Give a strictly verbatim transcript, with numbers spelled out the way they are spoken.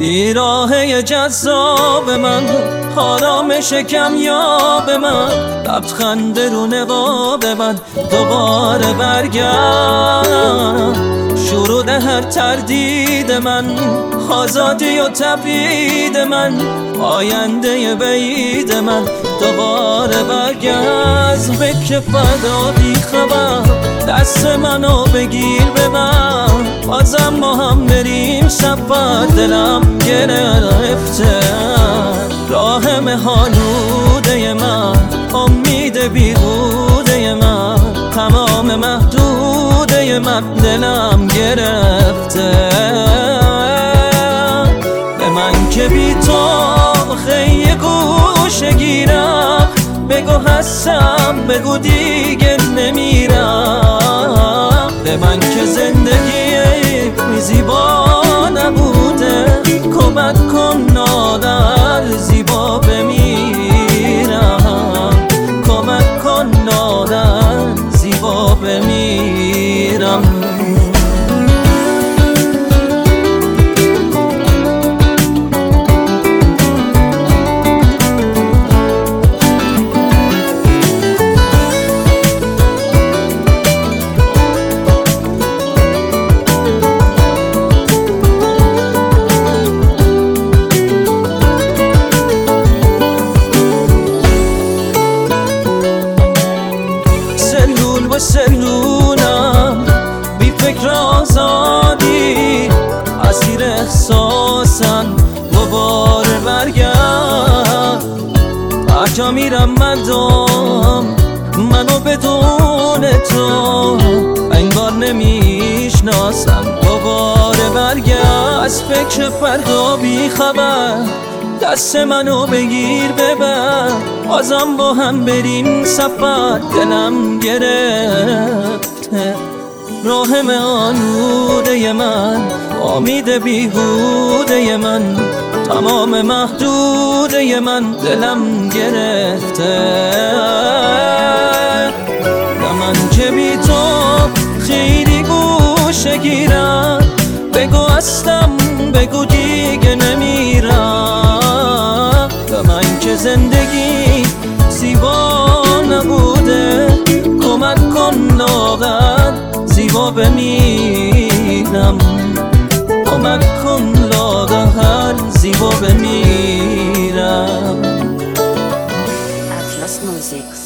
بیراهه جذاب من، آرامش کمیاب من، لبخند رو نقاب من، دوباره برگرد. شروع هر تردید من، آزادی و تبعید من، آینده بعید من، دوباره برگرد. فکر فردا بی خبر، دست منو بگیر به من، بازم ما هم بریم سفر. دلم گرفته راه مهالوده من، امید بیهوده من، تمام محدوده من، دلم گرفته. به من که بی تو خیلی گوشه گیرم، بگو هستم بگو دیگه نمیرم. به من که زندگی زیبا نبوده، کمک کن نادر زیبا بمیرم، کمک کن نادر زیبا بمیرم. سلونم بی فکر آزادی، اسیر احساسم دوباره برگرد. هرجا میرم مردم منو بدون تو انگار نمیشناسم، دوباره برگرد. از فکر فردا بی خبر، دست منو بگیر ببر، بازم با هم بریم سفر. دلم گرفته راه آلوده من، امید بیهوده من، تمام محدوده من، دلم گرفته. نه من که بی تو خیلی گوشه گیرم، بگو هستم بگو دیگه نمیرم. به من که زندگی زیبا نبوده، کمک کن لاغر زیبا بمیرم، کمک کن لاغر زیبا بمیرم. Atlas Music.